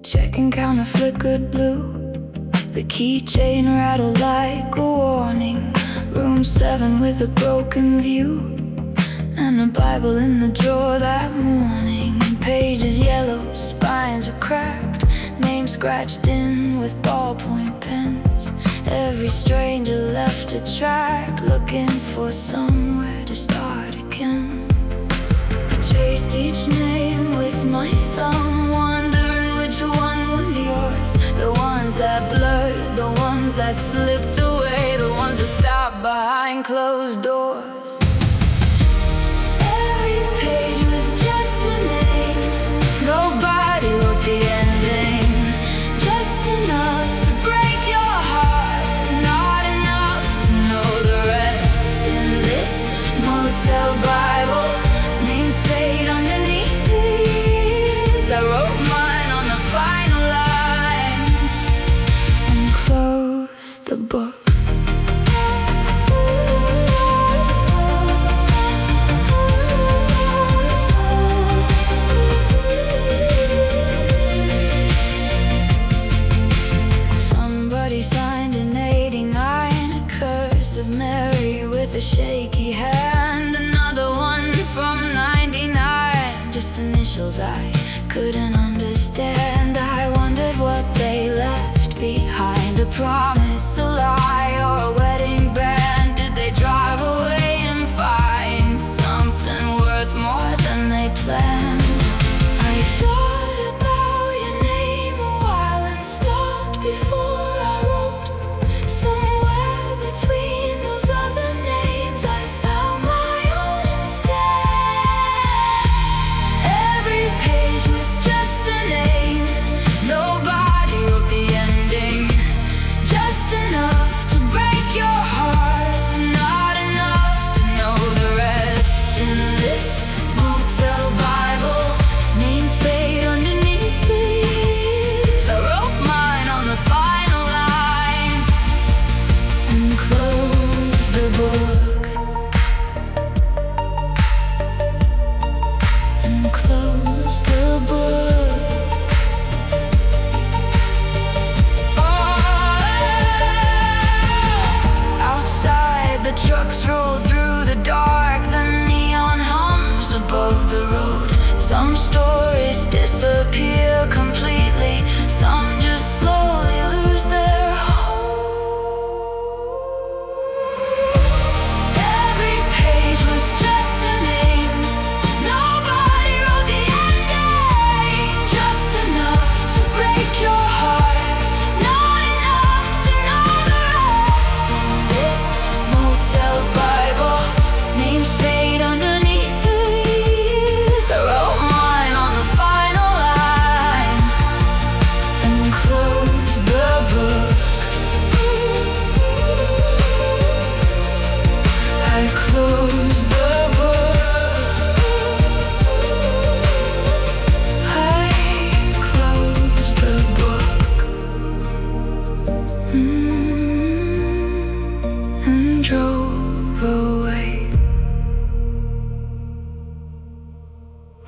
Checking counter flickered blue. The keychain rattled like a warning. Room 7 with a broken view, and a Bible in the drawer that morning. Pages yellow, spines were cracked, names scratched in with ballpoint pens. Every stranger left a track, looking for somewhere to start again. I traced each name with my thumb, wondering which one was yours. The ones that blurred, the ones that slipped away, the ones that stopped behind closed doors. Every page was just a name, nobody wrote the ending. Just enough to break your heart, not enough to know the rest. In this motel Bible, names fade underneath these. I wrote mine on the final line and closed the book. Somebody signed in '89, a curse of Mary with a shaky hand. Another one from '99, just initials I couldn't understand. I wondered what they left behind, a promise